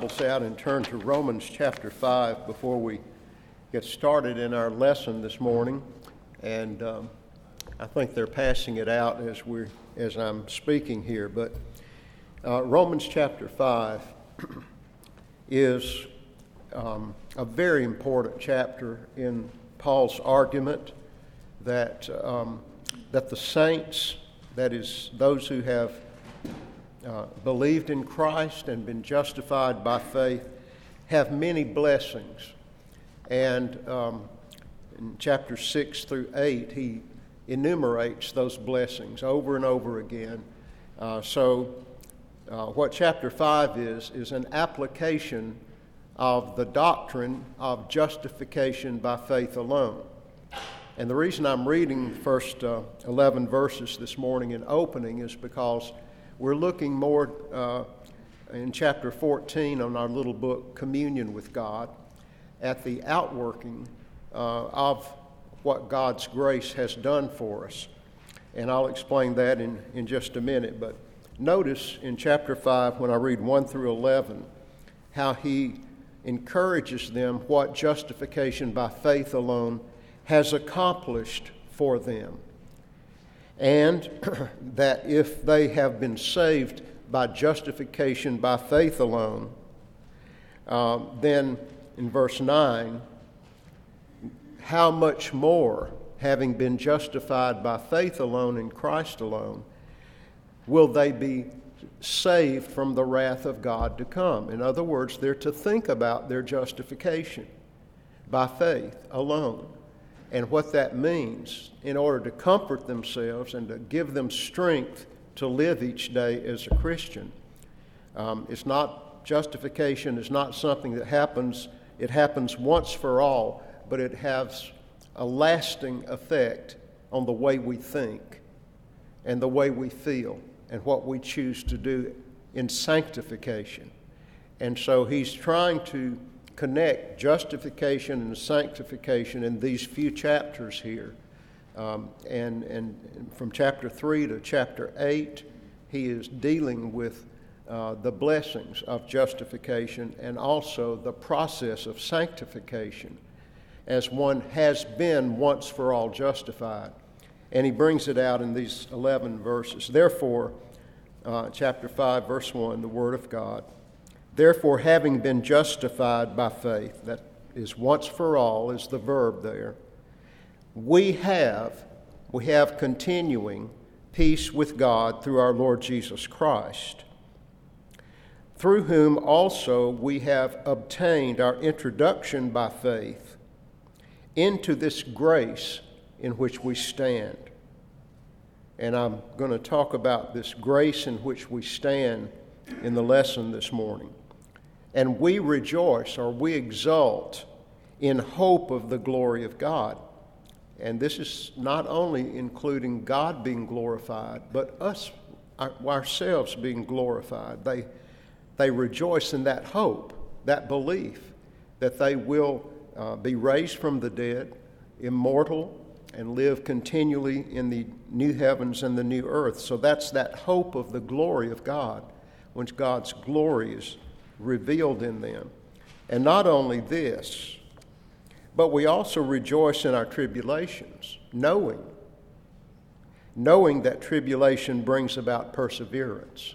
Bibles out and turn to Romans chapter 5 before we get started in our lesson this morning. And I think they're passing it out as I'm speaking here. But Romans chapter 5 is a very important chapter in Paul's argument that the saints, that is, those who have believed in Christ and been justified by faith, have many blessings. And in chapters 6 through 8, he enumerates those blessings over and over again. What chapter 5 is an application of the doctrine of justification by faith alone. And the reason I'm reading the first 11 verses this morning in opening is because we're looking more in chapter 14 on our little book, Communion with God, at the outworking of what God's grace has done for us. And I'll explain that in just a minute. But notice in chapter 5, when I read 1 through 11, how he encourages them what justification by faith alone has accomplished for them. And that if they have been saved by justification by faith alone, then in verse 9, how much more, having been justified by faith alone in Christ alone, will they be saved from the wrath of God to come? In other words, they're to think about their justification by faith alone, and what that means in order to comfort themselves and to give them strength to live each day as a Christian. Justification is not something that happens, it happens once for all, but it has a lasting effect on the way we think and the way we feel and what we choose to do in sanctification. And so he's trying to connect justification and sanctification in these few chapters here. And from chapter 3 to chapter 8, he is dealing with the blessings of justification and also the process of sanctification as one has been once for all justified. And he brings it out in these 11 verses. Therefore, chapter 5, verse 1, the Word of God, therefore, having been justified by faith, that is once for all, is the verb there, we have continuing peace with God through our Lord Jesus Christ, through whom also we have obtained our introduction by faith into this grace in which we stand. And I'm going to talk about this grace in which we stand in the lesson this morning. And we rejoice, or we exult, in hope of the glory of God. And this is not only including God being glorified, but us ourselves being glorified. They rejoice in that hope, that belief, that they will be raised from the dead, immortal, and live continually in the new heavens and the new earth. So that's that hope of the glory of God, when God's glory is revealed in them. And not only this, but we also rejoice in our tribulations, knowing that tribulation brings about perseverance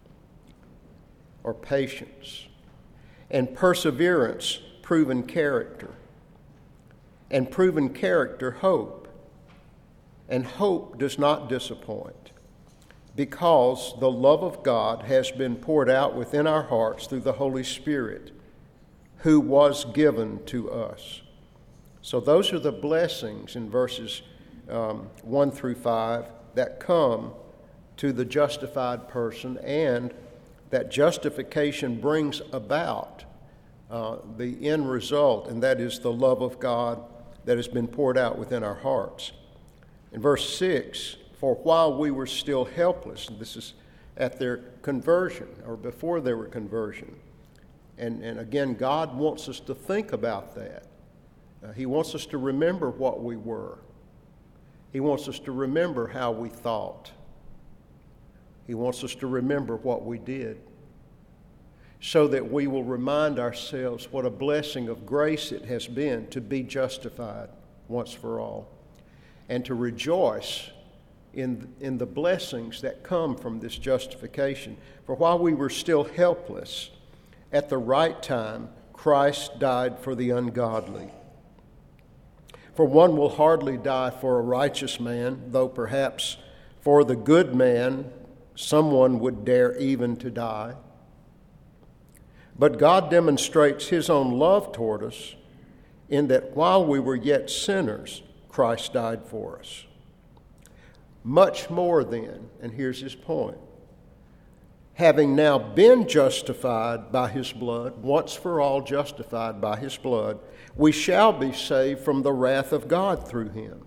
or patience, and perseverance, proven character, and proven character, hope. And hope does not disappoint, because the love of God has been poured out within our hearts through the Holy Spirit, who was given to us. So those are the blessings in verses 1 through 5 that come to the justified person, and that justification brings about the end result, and that is the love of God that has been poured out within our hearts. In verse 6, for while we were still helpless, and this is at their conversion or before their conversion. And again, God wants us to think about that. He wants us to remember what we were. He wants us to remember how we thought. He wants us to remember what we did. so that we will remind ourselves what a blessing of grace it has been to be justified once for all, and to rejoice in the blessings that come from this justification. For while we were still helpless, at the right time, Christ died for the ungodly. For one will hardly die for a righteous man, though perhaps for the good man someone would dare even to die. But God demonstrates his own love toward us in that while we were yet sinners, Christ died for us. Much more then, and here's his point, having now been justified by his blood, once for all justified by his blood, we shall be saved from the wrath of God through him.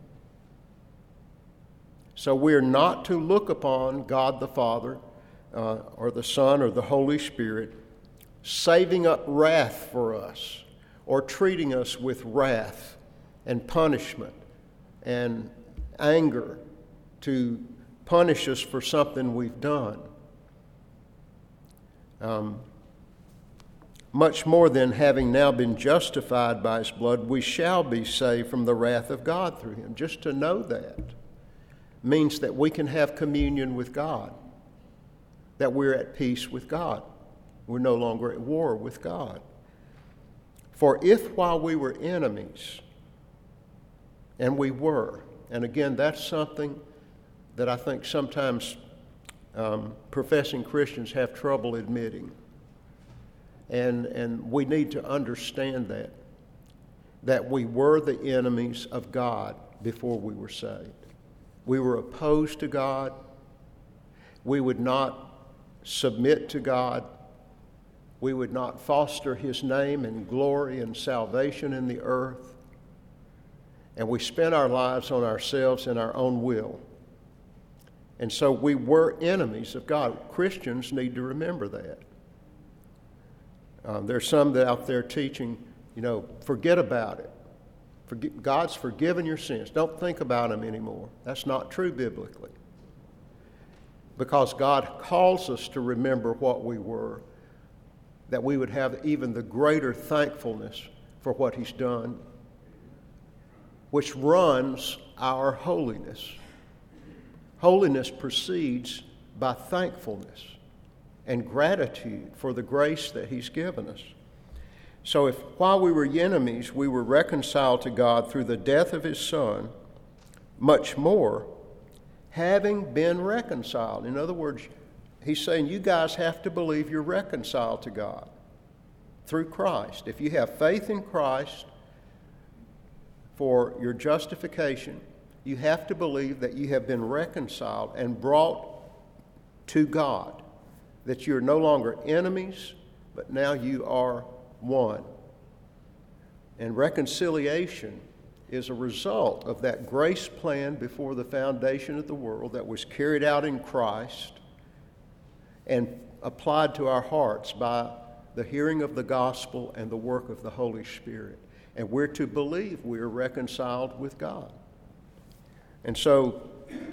So we're not to look upon God the Father or the Son or the Holy Spirit saving up wrath for us or treating us with wrath and punishment and anger to punish us for something we've done. Much more than having now been justified by his blood, we shall be saved from the wrath of God through him. Just to know that means that we can have communion with God, that we're at peace with God. We're no longer at war with God. For if while we were enemies, and we were, and again, that's something that I think sometimes professing Christians have trouble admitting. And we need to understand that we were the enemies of God before we were saved. We were opposed to God. We would not submit to God. We would not foster his name and glory and salvation in the earth. And we spent our lives on ourselves and our own will. And so we were enemies of God. Christians need to remember that. There's some that out there teaching, forget about it. God's forgiven your sins. Don't think about them anymore. That's not true biblically. Because God calls us to remember what we were, that we would have even the greater thankfulness for what he's done, which runs our holiness. Holiness proceeds by thankfulness and gratitude for the grace that he's given us. So if while we were enemies, we were reconciled to God through the death of his Son, much more, having been reconciled. In other words, he's saying you guys have to believe you're reconciled to God through Christ. If you have faith in Christ for your justification, you have to believe that you have been reconciled and brought to God, that you're no longer enemies, but now you are one. And reconciliation is a result of that grace plan before the foundation of the world that was carried out in Christ and applied to our hearts by the hearing of the gospel and the work of the Holy Spirit. And we're to believe we are reconciled with God. And so,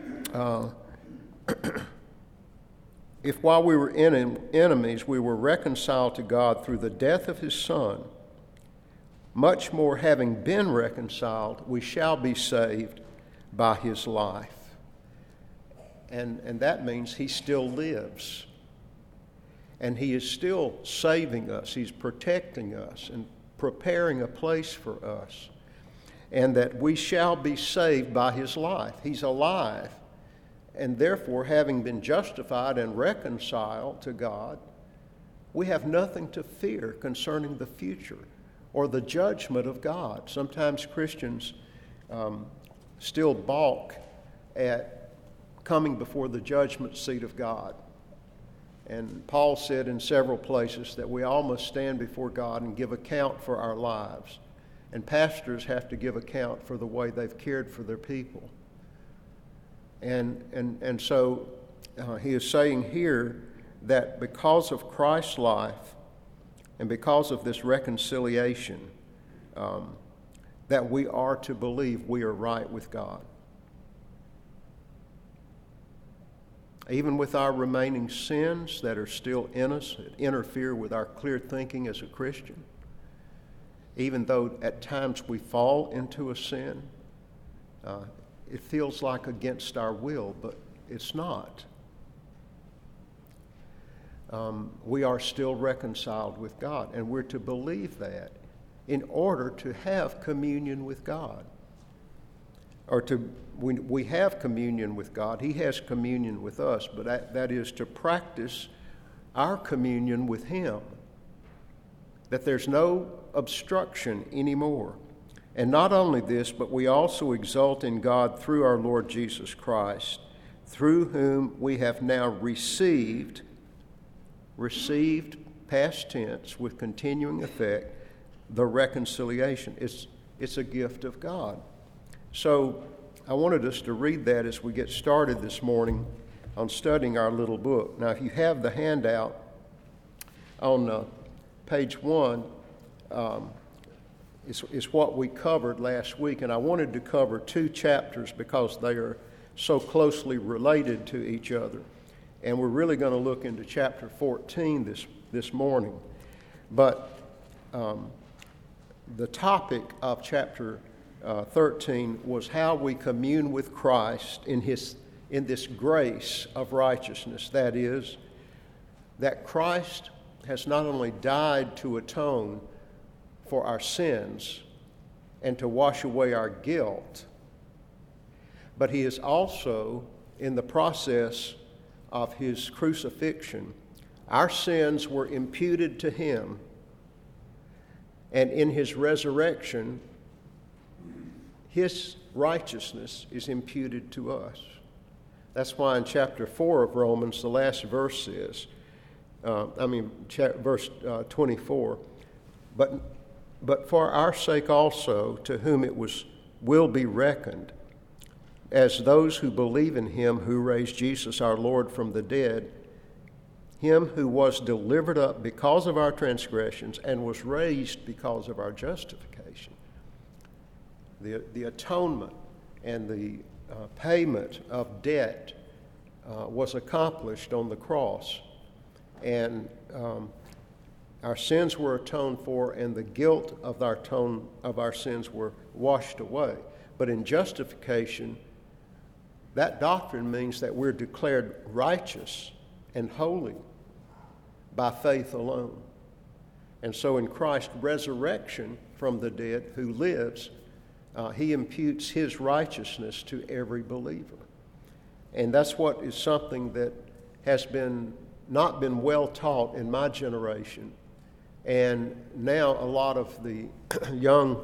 if while we were enemies, we were reconciled to God through the death of his Son, much more having been reconciled, we shall be saved by his life. And that means he still lives. And he is still saving us. He's protecting us and preparing a place for us. And that we shall be saved by his life. He's alive. And therefore, having been justified and reconciled to God, we have nothing to fear concerning the future or the judgment of God. Sometimes Christians still balk at coming before the judgment seat of God. And Paul said in several places that we all must stand before God and give account for our lives. And pastors have to give account for the way they've cared for their people. And so he is saying here that because of Christ's life and because of this reconciliation, that we are to believe we are right with God. even with our remaining sins that are still in us, that interfere with our clear thinking as a Christian, even though at times we fall into a sin, it feels like against our will, but it's not. We are still reconciled with God, and we're to believe that in order to have communion with God. We have communion with God. He has communion with us, but that is to practice our communion with Him, that there's no obstruction anymore. And not only this, but we also exult in God through our Lord Jesus Christ, through whom we have now received past tense with continuing effect, the reconciliation. It's a gift of God. So I wanted us to read that as we get started this morning on studying our little book. Now, if you have the handout on page 1, it's what we covered last week, and I wanted to cover 2 chapters because they are so closely related to each other. And we're really going to look into chapter 14 this morning. But the topic of chapter 13 was how we commune with Christ in this grace of righteousness. That is, that Christ has not only died to atone for our sins and to wash away our guilt, but He is also, in the process of His crucifixion, our sins were imputed to Him, and in His resurrection, His righteousness is imputed to us. That's why in chapter 4 of Romans, the last verse is, verse 24, but for our sake also, to whom it will be reckoned, as those who believe in Him who raised Jesus our Lord from the dead, Him who was delivered up because of our transgressions and was raised because of our justification. The atonement and the payment of debt was accomplished on the cross, and our sins were atoned for, and the guilt of our sins were washed away. But in justification, that doctrine means that we're declared righteous and holy by faith alone. And so in Christ's resurrection from the dead, who lives, He imputes His righteousness to every believer. And that's what is something that has not been well taught in my generation. And now a lot of the young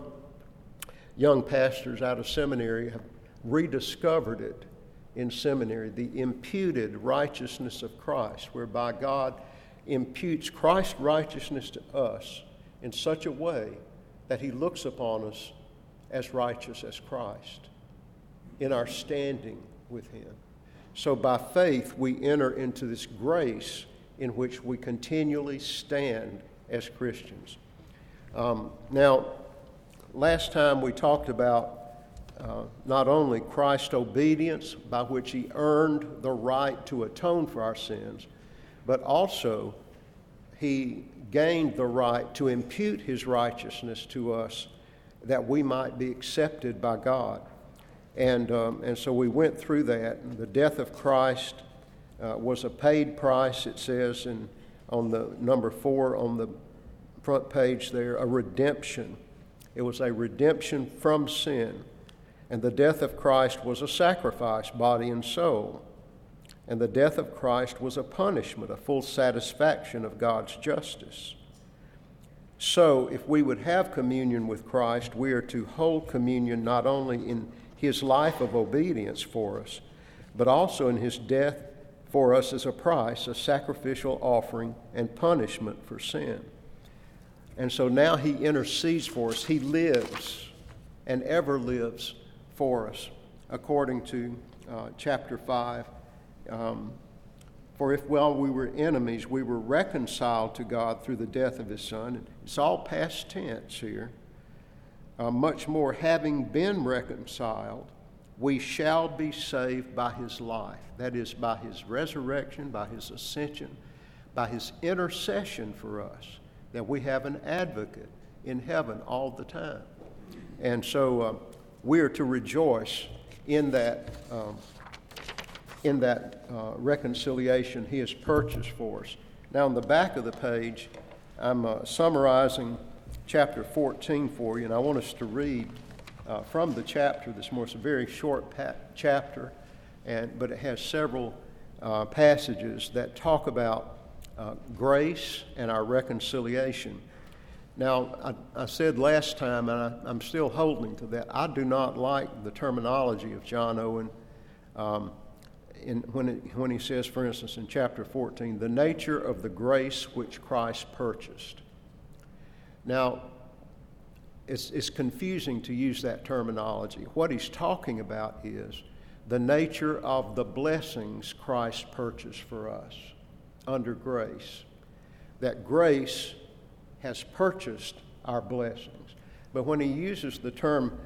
pastors out of seminary have rediscovered it in seminary, the imputed righteousness of Christ, whereby God imputes Christ's righteousness to us in such a way that He looks upon us as righteous as Christ in our standing with Him. So by faith we enter into this grace in which we continually stand as Christians. Now, last time we talked about not only Christ's obedience by which He earned the right to atone for our sins, but also He gained the right to impute His righteousness to us that we might be accepted by God. And so we went through that. The death of Christ was a paid price, it says on the number 4 on the front page there, a redemption. It was a redemption from sin. And the death of Christ was a sacrifice, body and soul. And the death of Christ was a punishment, a full satisfaction of God's justice. So, if we would have communion with Christ, we are to hold communion not only in His life of obedience for us, but also in His death for us as a price, a sacrificial offering and punishment for sin. And so now He intercedes for us. He lives and ever lives for us, according to chapter 5. For if while we were enemies, we were reconciled to God through the death of His Son. It's all past tense here. Much more, having been reconciled, we shall be saved by his life. That is, by his resurrection, by his ascension, by his intercession for us, that we have an advocate in heaven all the time. And so we are to rejoice in that reconciliation he has purchased for us. Now, on the back of the page, I'm summarizing chapter 14 for you, and I want us to read from the chapter this morning. It's a very short chapter, but it has several passages that talk about grace and our reconciliation. Now, I said last time, and I'm still holding to that, I do not like the terminology of John Owen when he says, for instance, in chapter 14, the nature of the grace which Christ purchased. Now, it's confusing to use that terminology. What he's talking about is the nature of the blessings Christ purchased for us under grace. That grace has purchased our blessings. But when he uses the term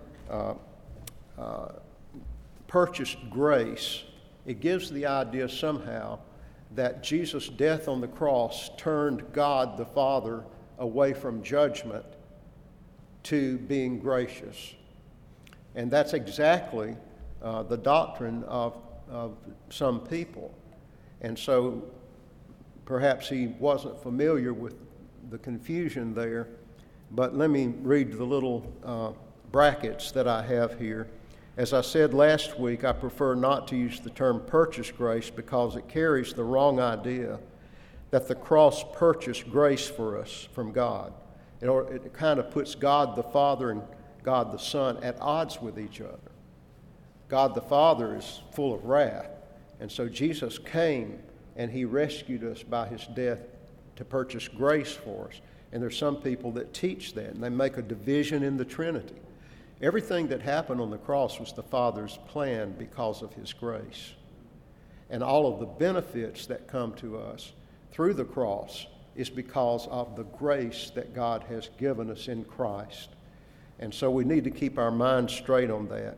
purchased grace, it gives the idea somehow that Jesus' death on the cross turned God the Father away from judgment to being gracious. And that's exactly the doctrine of some people. And so perhaps he wasn't familiar with the confusion there, but let me read the little brackets that I have here. As I said last week, I prefer not to use the term purchase grace because it carries the wrong idea that the cross purchased grace for us from God. It kind of puts God the Father and God the Son at odds with each other. God the Father is full of wrath, and so Jesus came and he rescued us by his death to purchase grace for us. And there's some people that teach that, and they make a division in the Trinity. Everything that happened on the cross was the Father's plan because of his grace. And all of the benefits that come to us through the cross is because of the grace that God has given us in Christ. And so we need to keep our minds straight on that.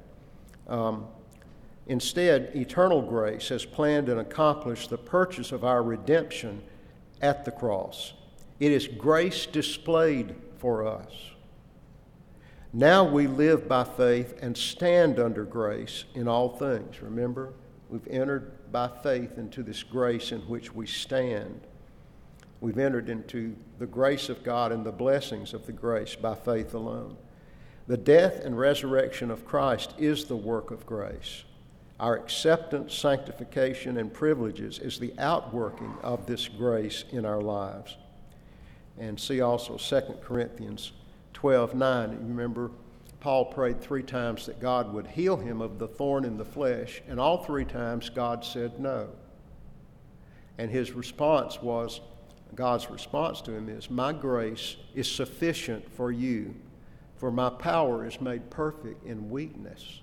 Instead, eternal grace has planned and accomplished the purchase of our redemption at the cross. It is grace displayed for us. Now we live by faith and stand under grace in all things. Remember, we've entered by faith into this grace in which we stand. We've entered into the grace of God and the blessings of the grace by faith alone. The death and resurrection of Christ is the work of grace. Our acceptance, sanctification, and privileges is the outworking of this grace in our lives. And see also 2 Corinthians 12:9. You remember, Paul prayed 3 times that God would heal him of the thorn in the flesh, and all 3 times God said no. And his response was, God's response to him is, my grace is sufficient for you, for my power is made perfect in weakness.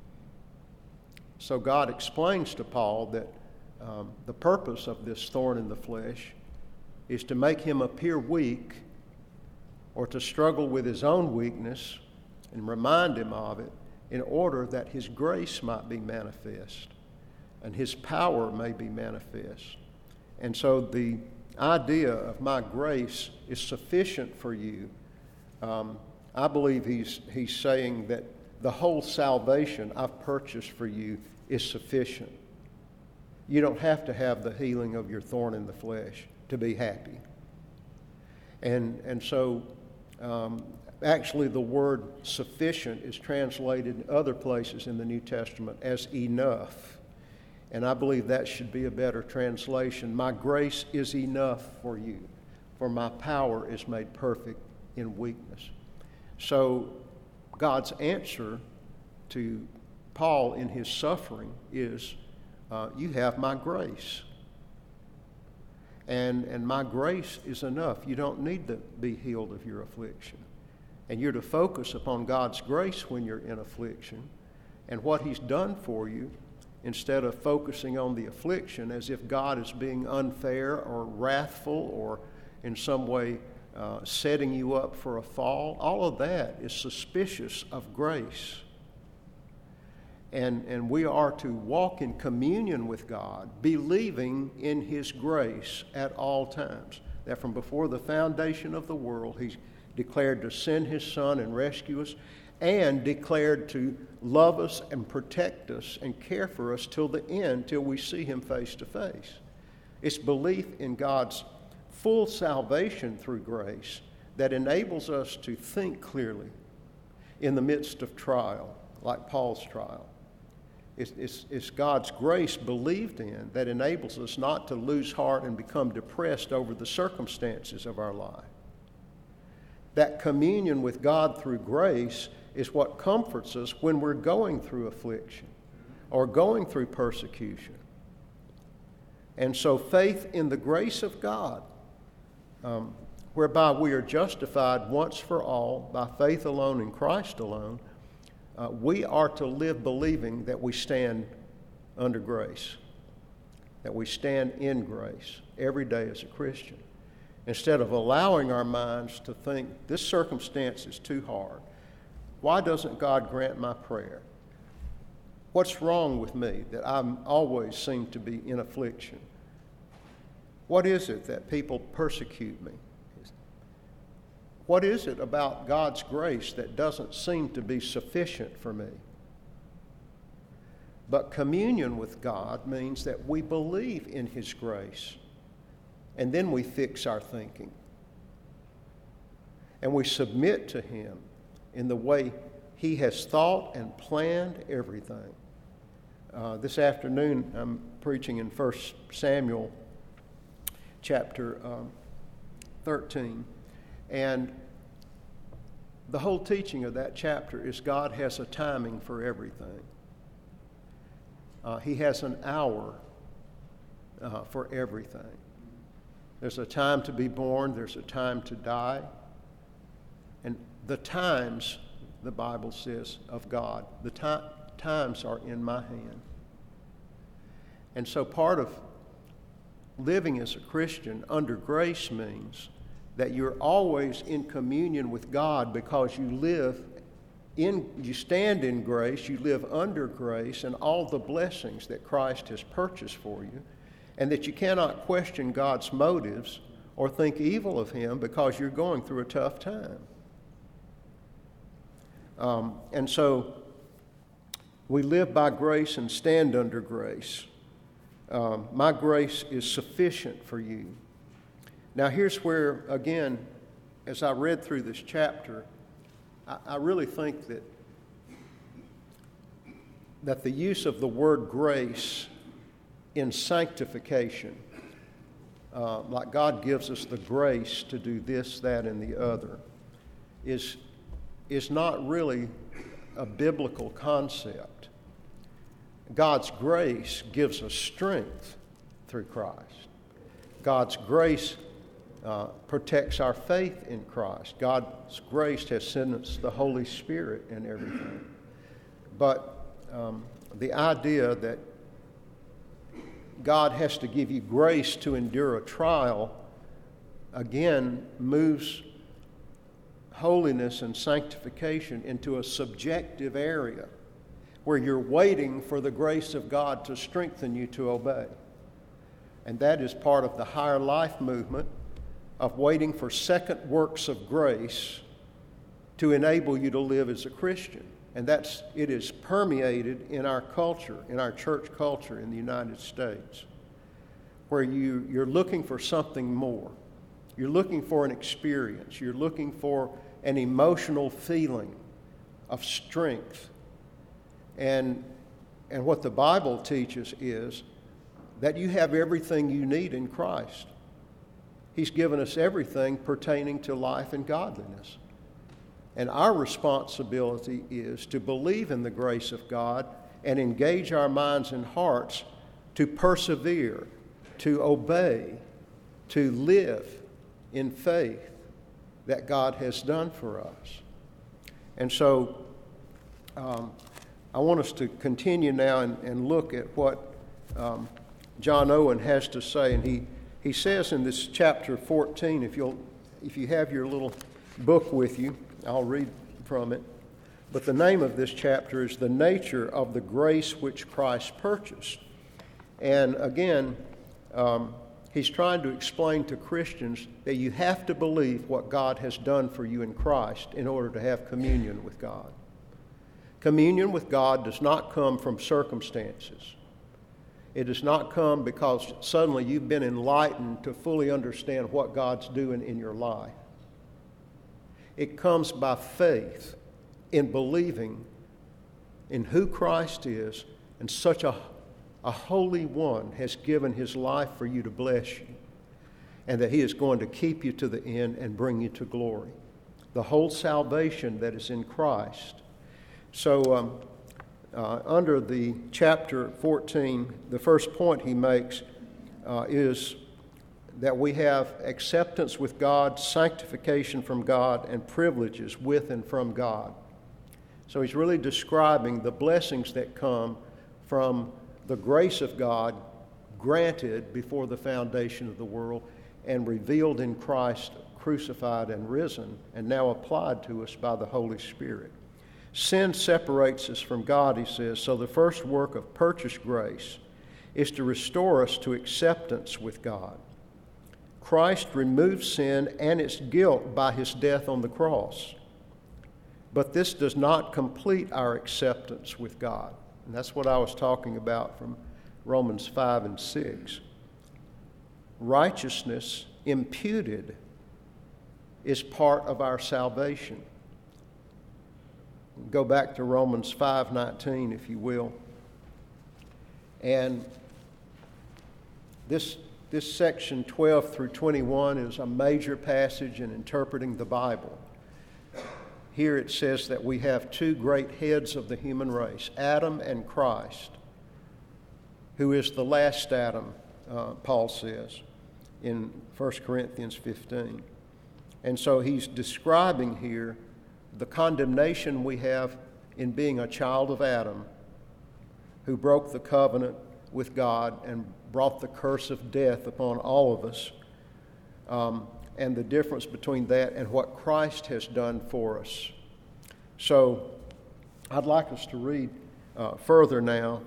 So God explains to Paul that the purpose of this thorn in the flesh is to make him appear weak, or to struggle with his own weakness and remind him of it, in order that his grace might be manifest and his power may be manifest. And so the idea of my grace is sufficient for you. I believe he's saying that the whole salvation I've purchased for you is sufficient. You don't have to have the healing of your thorn in the flesh to be happy. And so actually the word sufficient is translated in other places in the New Testament as enough. And I believe that should be a better translation. My grace is enough for you, for my power is made perfect in weakness. So God's answer to Paul in his suffering is, you have my grace. And my grace is enough. You don't need to be healed of your affliction. And you're to focus upon God's grace when you're in affliction and what he's done for you, instead of focusing on the affliction as if God is being unfair or wrathful or in some way setting you up for a fall. All of that is suspicious of grace. And we are to walk in communion with God, believing in His grace at all times. That from before the foundation of the world, He's declared to send His Son and rescue us, and declared to love us and protect us and care for us till the end, till we see Him face to face. It's belief in God's full salvation through grace that enables us to think clearly in the midst of trial, like Paul's trial. It's God's grace believed in that enables us not to lose heart and become depressed over the circumstances of our life. That communion with God through grace is what comforts us when we're going through affliction or going through persecution. And so faith in the grace of God, whereby we are justified once for all by faith alone in Christ alone, we are to live believing that we stand under grace, that we stand in grace every day as a Christian, instead of allowing our minds to think, this circumstance is too hard. Why doesn't God grant my prayer? What's wrong with me that I always seem to be in affliction? What is it that people persecute me? What is it about God's grace that doesn't seem to be sufficient for me? But communion with God means that we believe in His grace, and then we fix our thinking. And we submit to Him in the way He has thought and planned everything. This afternoon I'm preaching in 1 Samuel chapter 13. And the whole teaching of that chapter is God has a timing for everything. He has an hour for everything. There's a time to be born, there's a time to die. And the times, the Bible says, of God, the times are in my hand. And so part of living as a Christian under grace means that you're always in communion with God because you stand in grace, you live under grace and all the blessings that Christ has purchased for you, and that you cannot question God's motives or think evil of Him because you're going through a tough time. And so we live by grace and stand under grace. My grace is sufficient for you. Now here's where, again, as I read through this chapter, I really think that the use of the word grace in sanctification, like God gives us the grace to do this, that, and the other, is not really a biblical concept. God's grace gives us strength through Christ. God's grace protects our faith in Christ. God's grace has sent us the Holy Spirit and everything. But the idea that God has to give you grace to endure a trial, again, moves holiness and sanctification into a subjective area where you're waiting for the grace of God to strengthen you to obey. And that is part of the higher life movement of waiting for second works of grace to enable you to live as a Christian. And it is permeated in our culture, in our church culture in the United States, where you're looking for something more. You're looking for an experience. You're looking for an emotional feeling of strength. And what the Bible teaches is that you have everything you need in Christ. He's given us everything pertaining to life and godliness. And our responsibility is to believe in the grace of God and engage our minds and hearts to persevere, to obey, to live in faith that God has done for us. And so I want us to continue now and look at what John Owen has to say. And he says in this chapter 14, if you have your little book with you, I'll read from it. But the name of this chapter is The Nature of the Grace Which Christ Purchased. And again, he's trying to explain to Christians that you have to believe what God has done for you in Christ in order to have communion with God. Communion with God does not come from circumstances. It does not come because suddenly you've been enlightened to fully understand what God's doing in your life. It comes by faith in believing in who Christ is, and such a Holy One has given his life for you to bless you, and that he is going to keep you to the end and bring you to glory. The whole salvation that is in Christ. So under the chapter 14, the first point he makes is that we have acceptance with God, sanctification from God, and privileges with and from God. So he's really describing the blessings that come from the grace of God granted before the foundation of the world and revealed in Christ, crucified and risen, and now applied to us by the Holy Spirit. Sin separates us from God, he says, so the first work of purchased grace is to restore us to acceptance with God. Christ removed sin and its guilt by his death on the cross. But this does not complete our acceptance with God. And that's what I was talking about from Romans 5 and 6. Righteousness imputed is part of our salvation. Go back to Romans 5:19, if you will. And this section 12 through 21 is a major passage in interpreting the Bible. Here it says that we have two great heads of the human race, Adam and Christ, who is the last Adam, Paul says in 1 Corinthians 15. And so he's describing here the condemnation we have in being a child of Adam, who broke the covenant with God and brought the curse of death upon all of us, and the difference between that and what Christ has done for us. So I'd like us to read further now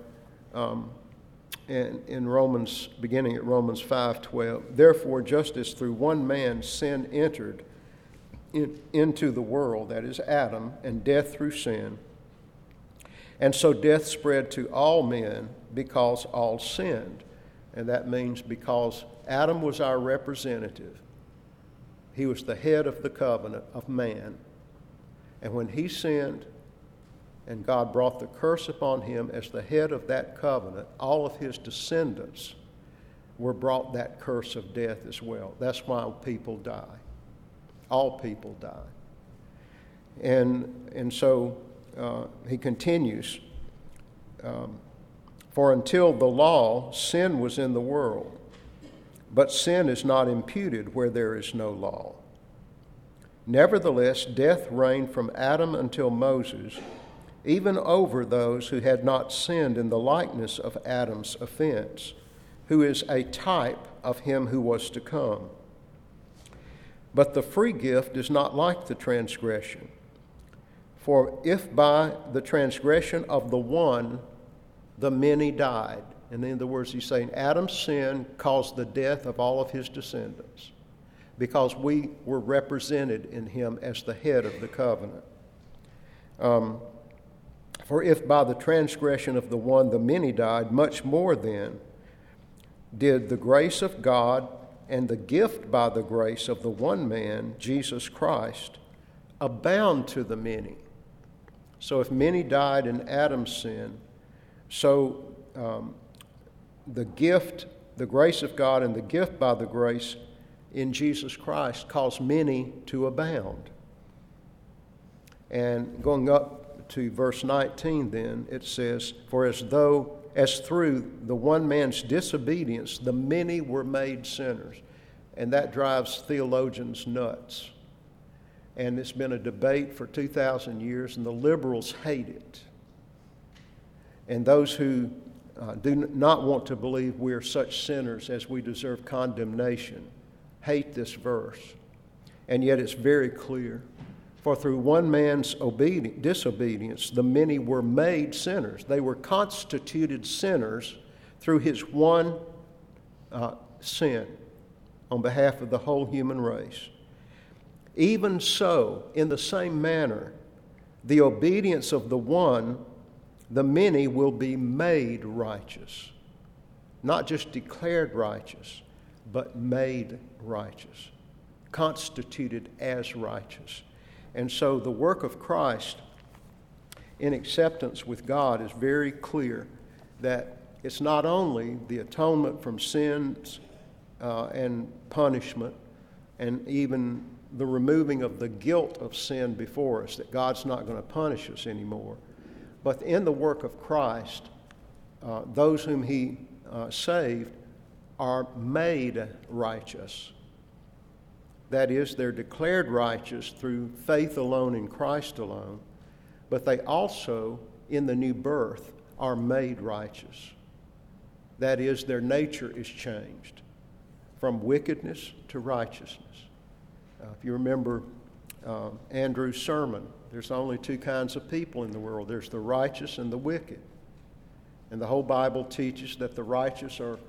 in Romans, beginning at Romans 5:12. Therefore, just as through one man sin entered into the world, that is Adam, and death through sin, and so death spread to all men because all sinned. And that means because Adam was our representative. He was the head of the covenant of man. And when he sinned and God brought the curse upon him as the head of that covenant, all of his descendants were brought that curse of death as well. That's why people die. All people die. And so he continues, for until the law, sin was in the world, but sin is not imputed where there is no law. Nevertheless, death reigned from Adam until Moses, even over those who had not sinned in the likeness of Adam's offense, who is a type of him who was to come. But the free gift is not like the transgression. For if by the transgression of the one the many died, and in other words, he's saying Adam's sin caused the death of all of his descendants because we were represented in him as the head of the covenant. For if by the transgression of the one the many died, much more then did the grace of God and the gift by the grace of the one man, Jesus Christ, abound to the many. So if many died in Adam's sin, so the gift, the grace of God and the gift by the grace in Jesus Christ caused many to abound. And going up to verse 19 then, it says, for as through the one man's disobedience, the many were made sinners. And that drives theologians nuts. And it's been a debate for 2,000 years, and the liberals hate it. And those who do not want to believe we're such sinners as we deserve condemnation hate this verse. And yet it's very clear. For through one man's disobedience, the many were made sinners. They were constituted sinners through his one sin on behalf of the whole human race. Even so, in the same manner, the obedience of the one, the many will be made righteous. Not just declared righteous, but made righteous, constituted as righteous. And so the work of Christ in acceptance with God is very clear that it's not only the atonement from sins and punishment and even the removing of the guilt of sin before us, that God's not going to punish us anymore, but in the work of Christ, those whom He saved are made righteous. That is, they're declared righteous through faith alone in Christ alone, but they also, in the new birth, are made righteous. That is, their nature is changed from wickedness to righteousness. If you remember Andrew's sermon, there's only two kinds of people in the world. There's the righteous and the wicked. And the whole Bible teaches that the righteous are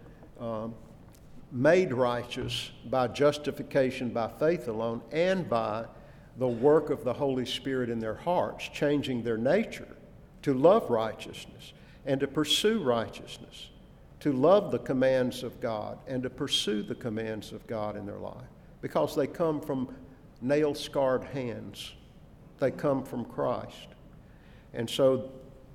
made righteous by justification by faith alone and by the work of the Holy Spirit in their hearts, changing their nature to love righteousness and to pursue righteousness, to love the commands of God and to pursue the commands of God in their life, because they come from nail-scarred hands. They come from Christ. And so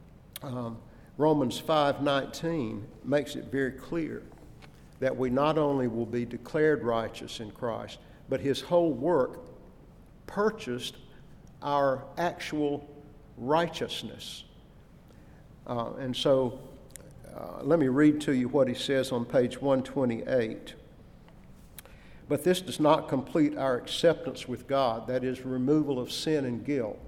Romans 5:19 makes it very clear that we not only will be declared righteous in Christ, but His whole work purchased our actual righteousness. And so let me read to you what he says on page 128. But this does not complete our acceptance with God, that is, removal of sin and guilt.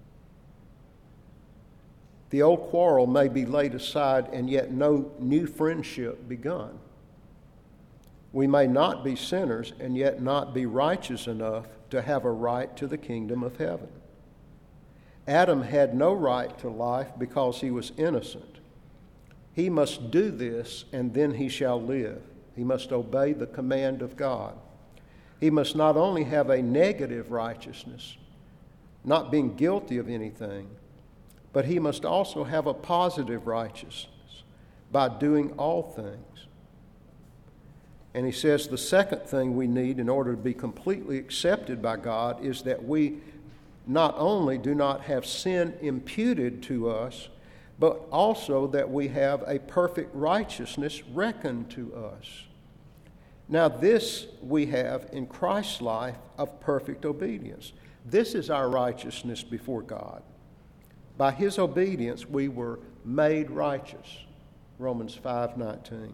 The old quarrel may be laid aside and yet no new friendship begun. We may not be sinners and yet not be righteous enough to have a right to the kingdom of heaven. Adam had no right to life because he was innocent. He must do this and then he shall live. He must obey the command of God. He must not only have a negative righteousness, not being guilty of anything, but he must also have a positive righteousness by doing all things. And he says the second thing we need in order to be completely accepted by God is that we not only do not have sin imputed to us, but also that we have a perfect righteousness reckoned to us. Now this we have in Christ's life of perfect obedience. This is our righteousness before God. By His obedience we were made righteous. Romans 5:19.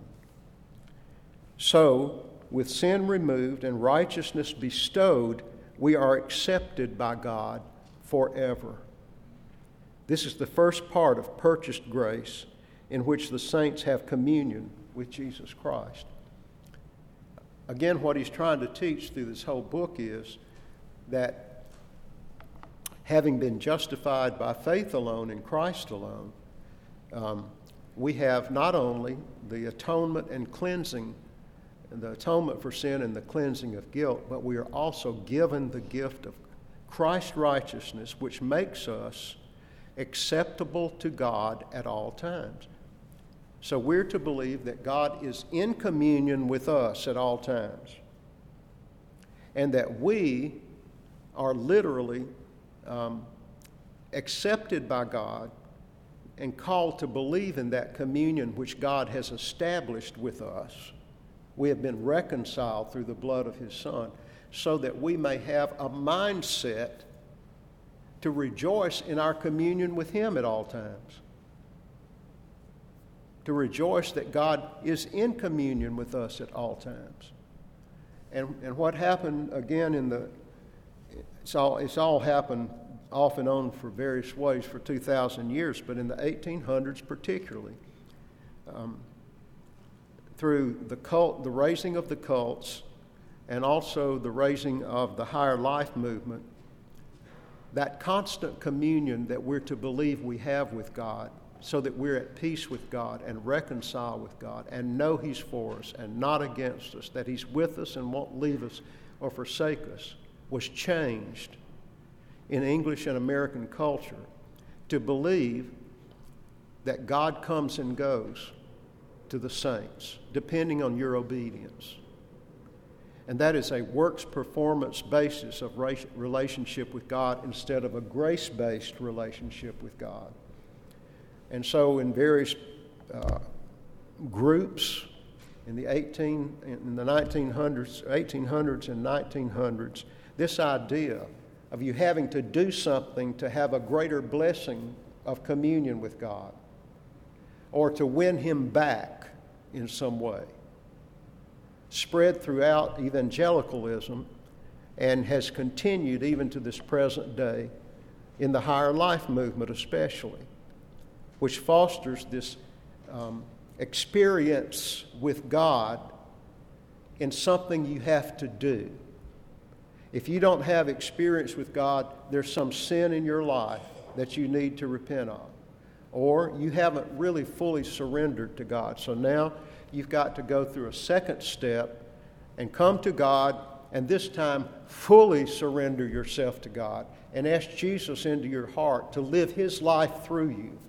So, with sin removed and righteousness bestowed, we are accepted by God forever. This is the first part of purchased grace in which the saints have communion with Jesus Christ. Again, what he's trying to teach through this whole book is that having been justified by faith alone in Christ alone, we have not only the atonement and cleansing, the atonement for sin and the cleansing of guilt, but we are also given the gift of Christ's righteousness, which makes us acceptable to God at all times. So we're to believe that God is in communion with us at all times, and that we are literally accepted by God and called to believe in that communion which God has established with us. We have been reconciled through the blood of His Son, so that we may have a mindset to rejoice in our communion with Him at all times. To rejoice that God is in communion with us at all times. And what happened again it's all happened off and on for various ways for 2,000 years, but in the 1800s particularly, through the raising of the cults and also the raising of the higher life movement, that constant communion that we're to believe we have with God, so that we're at peace with God and reconcile with God and know He's for us and not against us, that He's with us and won't leave us or forsake us, was changed in English and American culture to believe that God comes and goes to the saints, depending on your obedience. And that is a works-performance basis of relationship with God instead of a grace-based relationship with God. And so in various groups in the 1800s and 1900s, this idea of you having to do something to have a greater blessing of communion with God or to win Him back in some way spread throughout evangelicalism and has continued even to this present day in the higher life movement especially, which fosters this experience with God in something you have to do. If you don't have experience with God, there's some sin in your life that you need to repent of. Or you haven't really fully surrendered to God. So now you've got to go through a second step and come to God, and this time fully surrender yourself to God and ask Jesus into your heart to live His life through you.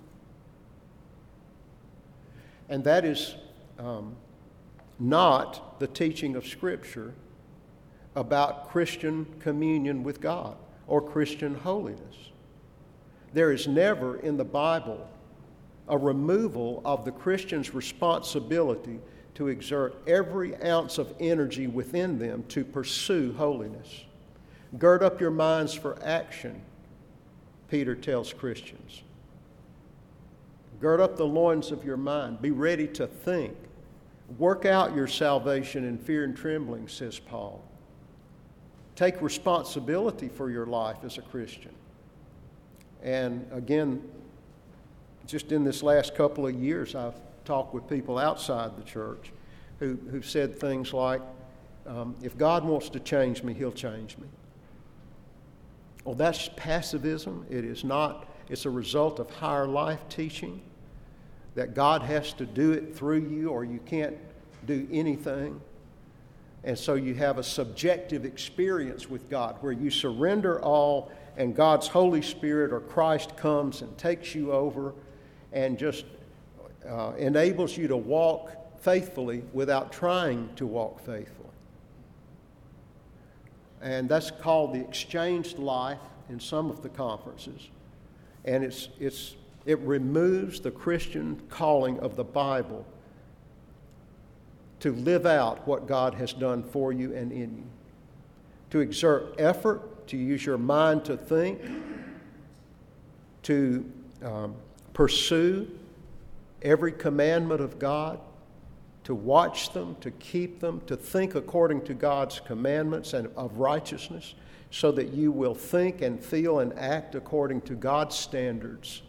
And that is not the teaching of Scripture about Christian communion with God or Christian holiness. There is never in the Bible a removal of the Christian's responsibility to exert every ounce of energy within them to pursue holiness. Gird up your minds for action, Peter tells Christians. Gird up the loins of your mind. Be ready to think. Work out your salvation in fear and trembling, says Paul. Take responsibility for your life as a Christian. And again, just in this last couple of years, I've talked with people outside the church who've said things like, if God wants to change me, He'll change me. Well, that's passivism. It is not. It's a result of higher life teaching that God has to do it through you or you can't do anything. And so you have a subjective experience with God where you surrender all and God's Holy Spirit or Christ comes and takes you over and just enables you to walk faithfully without trying to walk faithfully. And that's called the exchanged life in some of the conferences. And it removes the Christian calling of the Bible to live out what God has done for you and in you. To exert effort, to use your mind to think, to pursue every commandment of God, to watch them, to keep them, to think according to God's commandments and of righteousness, so that you will think and feel and act according to God's standards.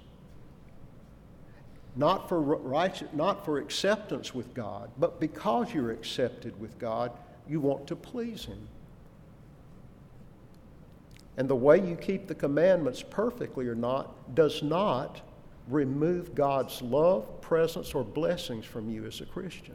Not for acceptance with God, but because you're accepted with God, you want to please Him. And the way you keep the commandments perfectly or not does not remove God's love, presence, or blessings from you as a Christian.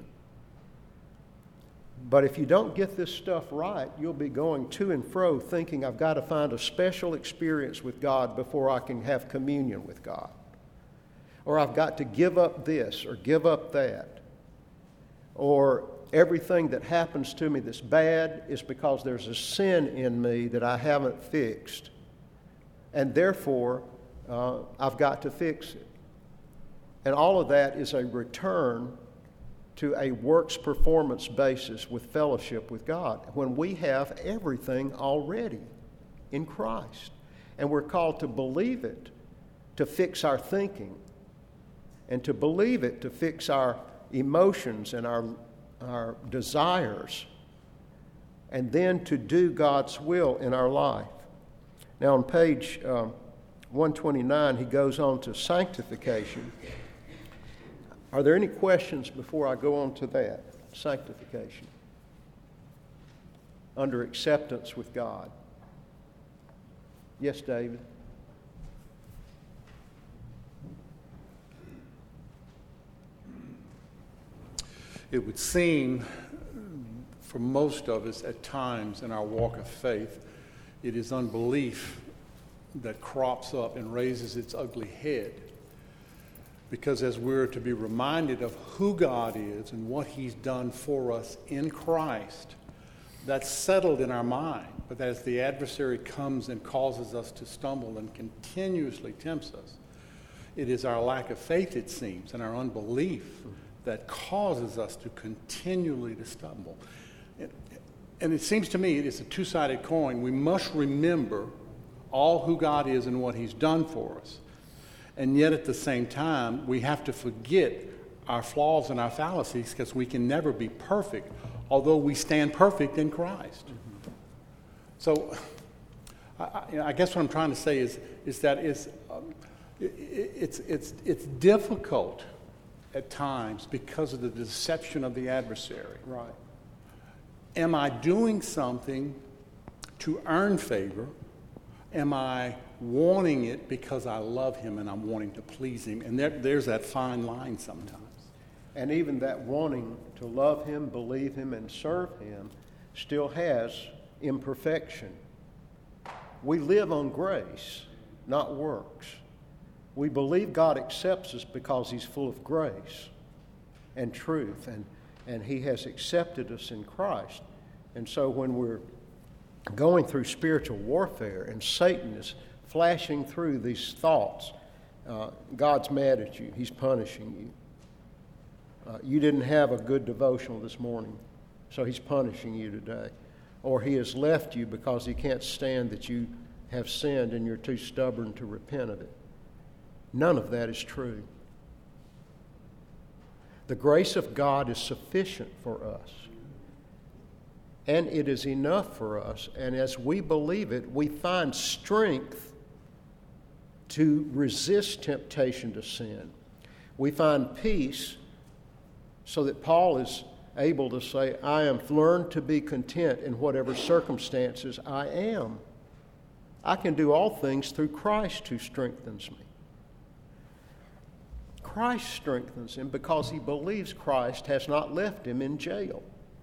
But if you don't get this stuff right, you'll be going to and fro thinking, I've got to find a special experience with God before I can have communion with God. Or I've got to give up this or give up that. Or everything that happens to me that's bad is because there's a sin in me that I haven't fixed. And therefore, I've got to fix it. And all of that is a return to a works performance basis with fellowship with God when we have everything already in Christ. And we're called to believe it to fix our thinking, and to believe it to fix our emotions and our desires, and then to do God's will in our life. Now on page 129, he goes on to sanctification. Are there any questions before I go on to that? Sanctification. Under acceptance with God. Yes, David? It would seem for most of us at times in our walk of faith, it is unbelief that crops up and raises its ugly head. Because as we're to be reminded of who God is and what he's done for us in Christ, that's settled in our mind. But as the adversary comes and causes us to stumble and continuously tempts us, it is our lack of faith, it seems, and our unbelief that causes us to continually to stumble. And it seems to me it is a two-sided coin. We must remember all who God is and what he's done for us. And yet at the same time, we have to forget our flaws and our fallacies, because we can never be perfect, although we stand perfect in Christ. Mm-hmm. So I guess what I'm trying to say is that it's difficult at times because of the deception of the adversary. Right. Am I doing something to earn favor? Am I wanting it because I love him and I'm wanting to please him? And there's that fine line sometimes. And even that wanting to love him, believe him, and serve him still has imperfection. We live on grace, not works. We believe God accepts us because he's full of grace and truth, and he has accepted us in Christ. And so when we're going through spiritual warfare and Satan is flashing through these thoughts, God's mad at you, he's punishing you. You didn't have a good devotional this morning, so he's punishing you today. Or he has left you because he can't stand that you have sinned and you're too stubborn to repent of it. None of that is true. The grace of God is sufficient for us. And it is enough for us. And as we believe it, we find strength to resist temptation to sin. We find peace so that Paul is able to say, I have learned to be content in whatever circumstances I am. I can do all things through Christ who strengthens me. Christ strengthens him because he believes Christ has not left him in jail.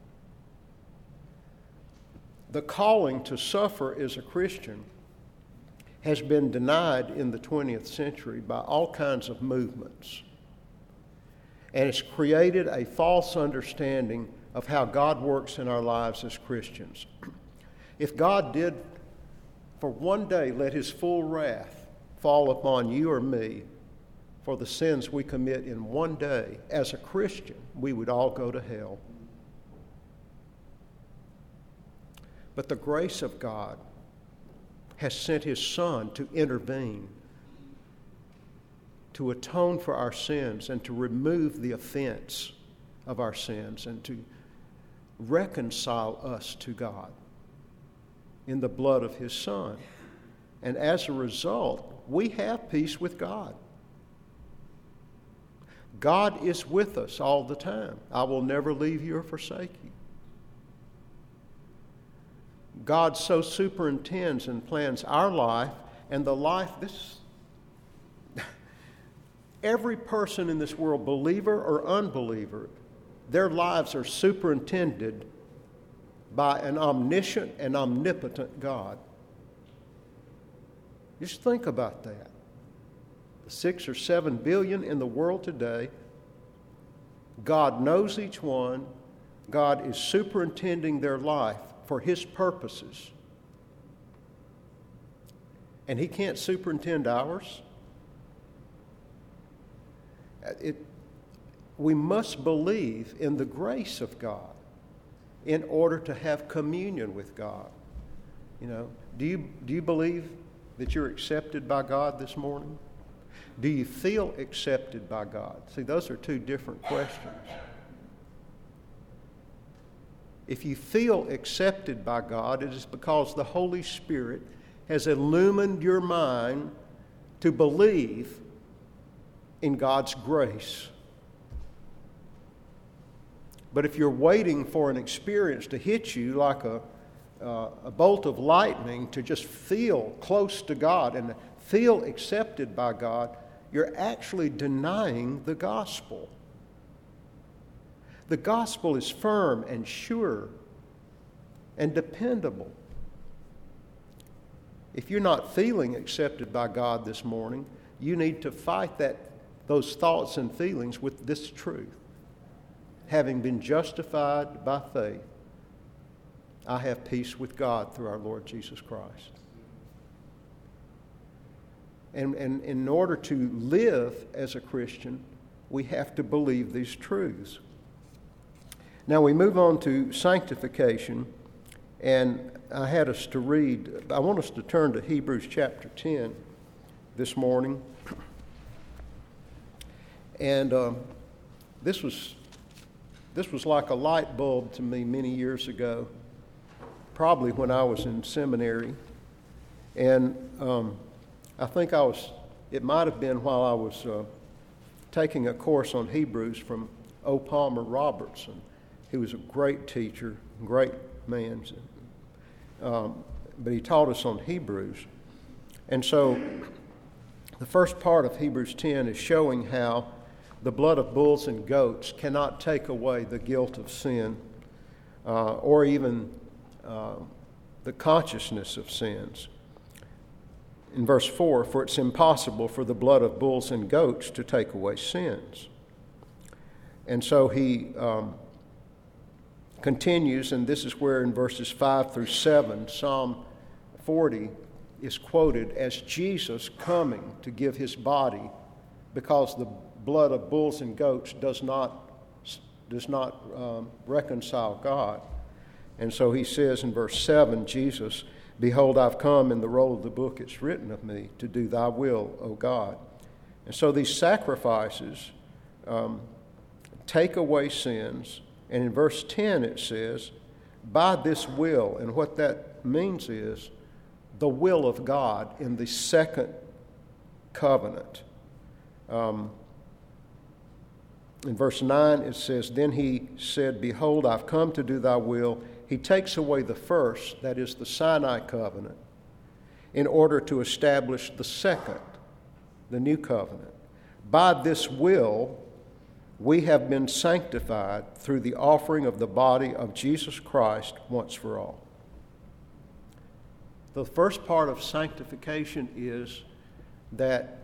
The calling to suffer as a Christian has been denied in the 20th century by all kinds of movements. And it's created a false understanding of how God works in our lives as Christians. If God did for one day let his full wrath fall upon you or me for the sins we commit in one day, as a Christian, we would all go to hell. But the grace of God has sent his Son to intervene, to atone for our sins and to remove the offense of our sins and to reconcile us to God in the blood of his Son. And as a result, we have peace with God. God is with us all the time. I will never leave you or forsake you. God so superintends and plans our life and the life, every person in this world, believer or unbeliever, their lives are superintended by an omniscient and omnipotent God. Just think about that. The 6 or 7 billion in the world today, God knows each one. God is superintending their life for his purposes. And he can't superintend ours. We must believe in the grace of God in order to have communion with God. You know, do you believe that you're accepted by God this morning? Do you feel accepted by God? See, those are two different questions. If you feel accepted by God, it is because the Holy Spirit has illumined your mind to believe in God's grace. But if you're waiting for an experience to hit you like a bolt of lightning to just feel close to God and feel accepted by God, you're actually denying the gospel. The gospel is firm and sure and dependable. If you're not feeling accepted by God this morning, you need to fight those thoughts and feelings with this truth. Having been justified by faith, I have peace with God through our Lord Jesus Christ. And in order to live as a Christian, we have to believe these truths. Now we move on to sanctification, and I had us to read, I want us to turn to Hebrews chapter 10 this morning. And this was like a light bulb to me many years ago, probably when I was in seminary. And I think it might have been while I was taking a course on Hebrews from O. Palmer Robertson. He was a great teacher, great man, but he taught us on Hebrews. And so the first part of Hebrews 10 is showing how the blood of bulls and goats cannot take away the guilt of sin or even the consciousness of sins. In verse 4, for it's impossible for the blood of bulls and goats to take away sins. And so he continues, and this is where in verses 5 through 7, Psalm 40 is quoted as Jesus coming to give his body, because the blood of bulls and goats does not reconcile God. And so he says in verse 7, Jesus, behold, I've come in the roll of the book it's written of me to do thy will, O God. And so these sacrifices take away sins. And in verse 10 it says, by this will, and what that means is the will of God in the second covenant. In verse 9 it says, then he said, behold, I've come to do thy will. He takes away the first, that is the Sinai covenant, in order to establish the second, the new covenant. By this will, we have been sanctified through the offering of the body of Jesus Christ once for all. The first part of sanctification is that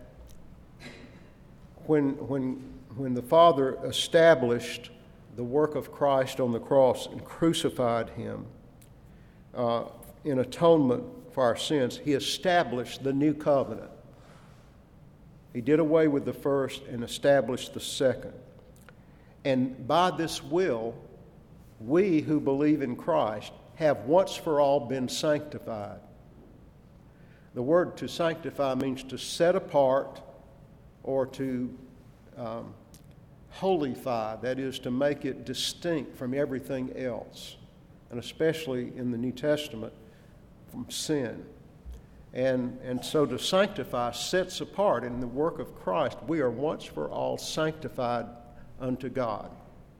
when the Father established the work of Christ on the cross and crucified him in atonement for our sins, he established the new covenant. He did away with the first and established the second. And by this will, we who believe in Christ have once for all been sanctified. The word to sanctify means to set apart or to holify, that is, to make it distinct from everything else, and especially in the New Testament, from sin. And so to sanctify sets apart. In the work of Christ, we are once for all sanctified unto God.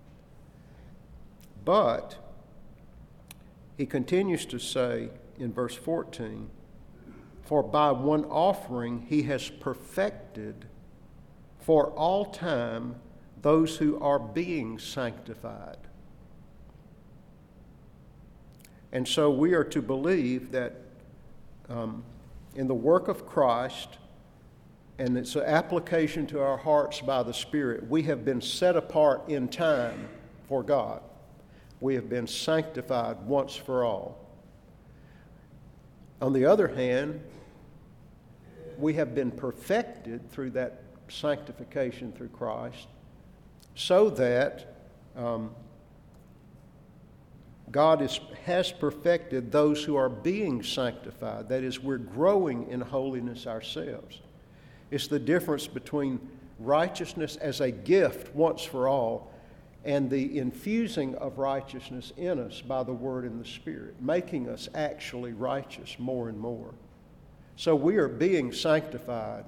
But he continues to say in verse 14, for by one offering he has perfected for all time those who are being sanctified. And so we are to believe that in the work of Christ and its application to our hearts by the Spirit, we have been set apart in time for God. We have been sanctified once for all. On the other hand, we have been perfected through that sanctification through Christ, so that God has perfected those who are being sanctified. That is, we're growing in holiness ourselves. It's the difference between righteousness as a gift once for all and the infusing of righteousness in us by the Word and the Spirit, making us actually righteous more and more. So we are being sanctified,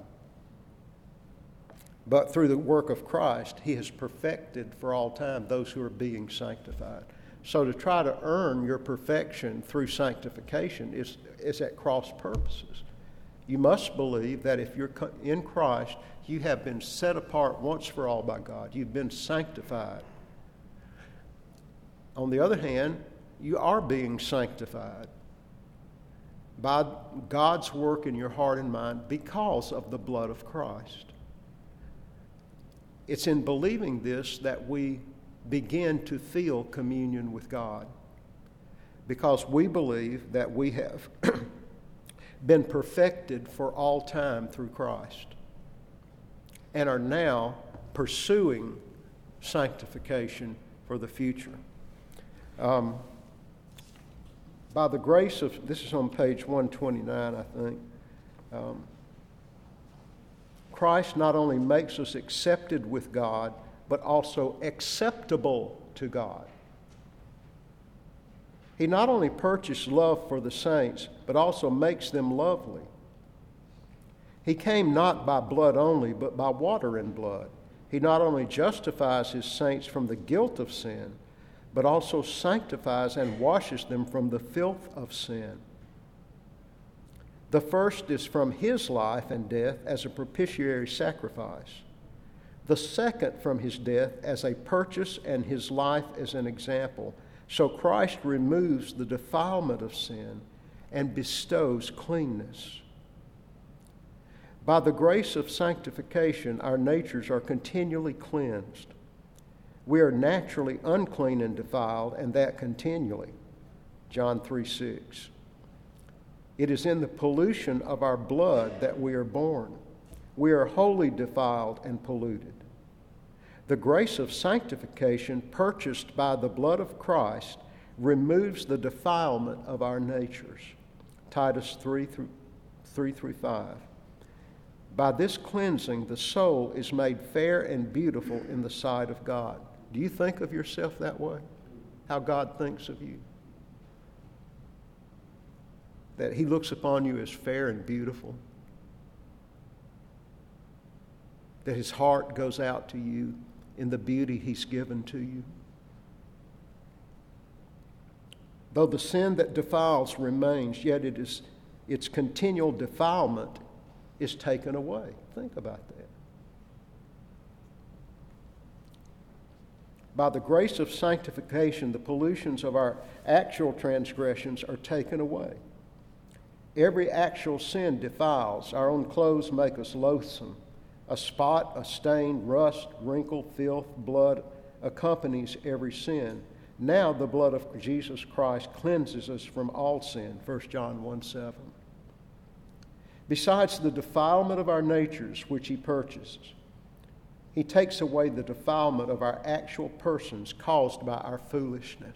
but through the work of Christ, he has perfected for all time those who are being sanctified. So to try to earn your perfection through sanctification is at cross purposes. You must believe that if you're in Christ, you have been set apart once for all by God. You've been sanctified. On the other hand, you are being sanctified by God's work in your heart and mind because of the blood of Christ. It's in believing this that we begin to feel communion with God, because we believe that we have been perfected for all time through Christ and are now pursuing sanctification for the future. By the grace of, this is on page 129, I think, Christ not only makes us accepted with God, but also acceptable to God. He not only purchased love for the saints, but also makes them lovely. He came not by blood only, but by water and blood. He not only justifies his saints from the guilt of sin, but also sanctifies and washes them from the filth of sin. The first is from his life and death as a propitiatory sacrifice. The second from his death as a purchase and his life as an example. So Christ removes the defilement of sin and bestows cleanness. By the grace of sanctification, our natures are continually cleansed. We are naturally unclean and defiled, and that continually. John 3:6. It is in the pollution of our blood that we are born. We are wholly defiled and polluted. The grace of sanctification, purchased by the blood of Christ, removes the defilement of our natures. Titus 3:3-5. By this cleansing, the soul is made fair and beautiful in the sight of God. Do you think of yourself that way? How God thinks of you? That he looks upon you as fair and beautiful? That his heart goes out to you in the beauty he's given to you? Though the sin that defiles remains, yet its continual defilement is taken away. Think about that. By the grace of sanctification, the pollutions of our actual transgressions are taken away. Every actual sin defiles. Our own clothes make us loathsome. A spot, a stain, rust, wrinkle, filth, blood accompanies every sin. Now the blood of Jesus Christ cleanses us from all sin, 1 John 1:7. Besides the defilement of our natures, which he purchases, he takes away the defilement of our actual persons caused by our foolishness.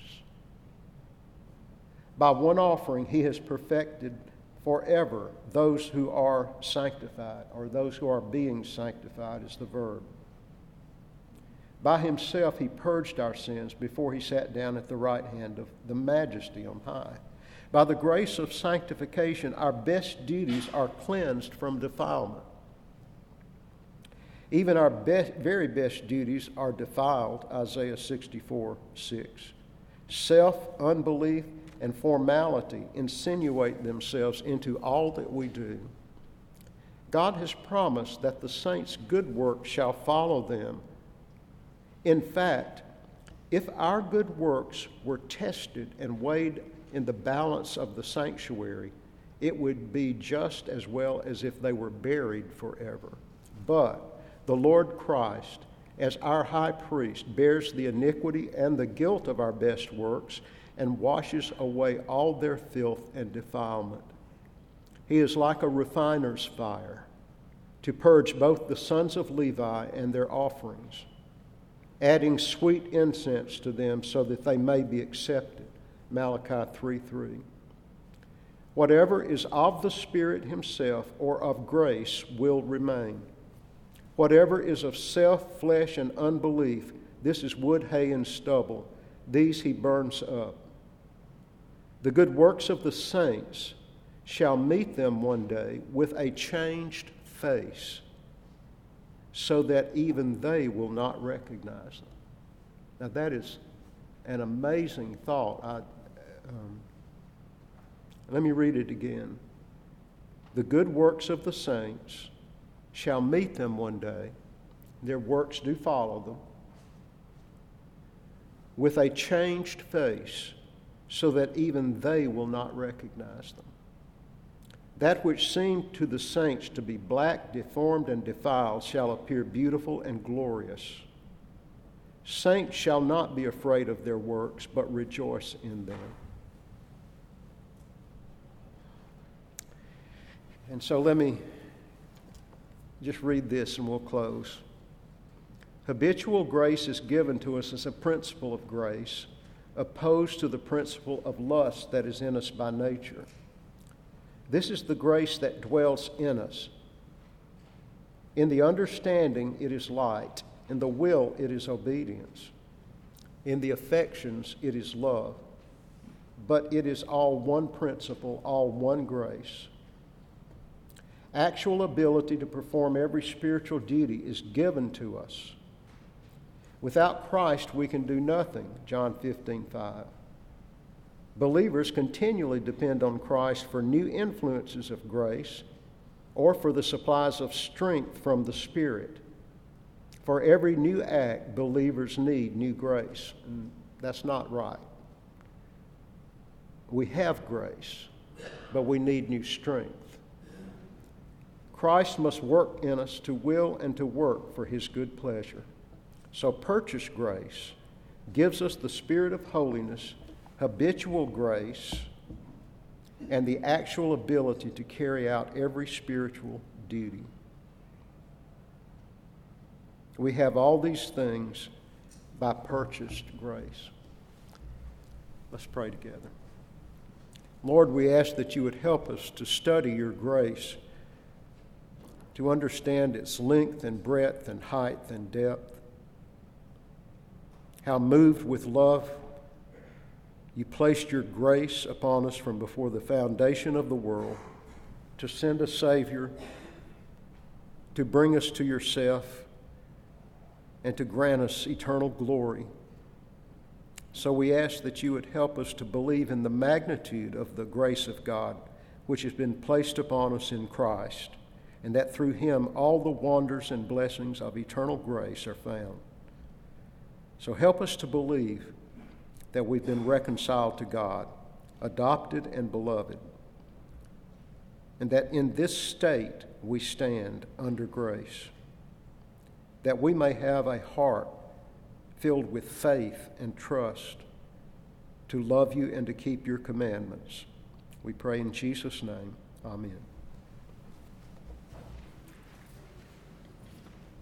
By one offering, he has perfected forever those who are sanctified, or those who are being sanctified is the verb. By himself, he purged our sins before he sat down at the right hand of the Majesty on high. By the grace of sanctification, our best duties are cleansed from defilement. Even our very best duties are defiled, Isaiah 64:6. Self, unbelief, and formality insinuate themselves into all that we do. God has promised that the saints' good works shall follow them. In fact, if our good works were tested and weighed in the balance of the sanctuary, it would be just as well as if they were buried forever. But the Lord Christ, as our high priest, bears the iniquity and the guilt of our best works and washes away all their filth and defilement. He is like a refiner's fire to purge both the sons of Levi and their offerings, adding sweet incense to them so that they may be accepted. Malachi 3:3. Whatever is of the Spirit himself or of grace will remain. Whatever is of self, flesh, and unbelief, this is wood, hay, and stubble. These he burns up. The good works of the saints shall meet them one day with a changed face, so that even they will not recognize them. Now that is an amazing thought. Let me read it again. The good works of the saints shall meet them one day. Their works do follow them. with a changed face, so that even they will not recognize them. That which seemed to the saints to be black, deformed, and defiled shall appear beautiful and glorious. Saints shall not be afraid of their works, but rejoice in them. And so let me just read this and we'll close. Habitual grace is given to us as a principle of grace, opposed to the principle of lust that is in us by nature. This is the grace that dwells in us. In the understanding, it is light. In the will, it is obedience. In the affections, it is love. But it is all one principle, all one grace. Actual ability to perform every spiritual duty is given to us. Without Christ, we can do nothing, John 15:5. Believers continually depend on Christ for new influences of grace or for the supplies of strength from the Spirit. For every new act, believers need new grace. And that's not right. We have grace, but we need new strength. Christ must work in us to will and to work for His good pleasure. So purchased grace gives us the spirit of holiness, habitual grace, and the actual ability to carry out every spiritual duty. We have all these things by purchased grace. Let's pray together. Lord, we ask that you would help us to study your grace, to understand its length and breadth and height and depth. How moved with love you placed your grace upon us from before the foundation of the world to send a Savior, to bring us to yourself, and to grant us eternal glory. So we ask that you would help us to believe in the magnitude of the grace of God which has been placed upon us in Christ, and that through him all the wonders and blessings of eternal grace are found. So help us to believe that we've been reconciled to God, adopted and beloved, and that in this state we stand under grace, that we may have a heart filled with faith and trust to love you and to keep your commandments. We pray in Jesus' name. Amen.